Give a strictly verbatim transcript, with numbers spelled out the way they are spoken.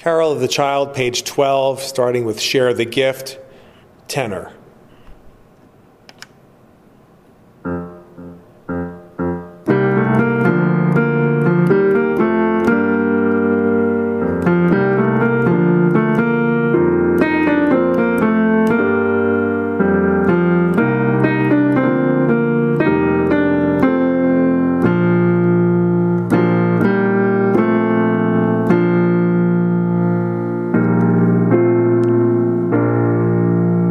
Carol of the Child, page twelve, starting with Share the Gift, tenor.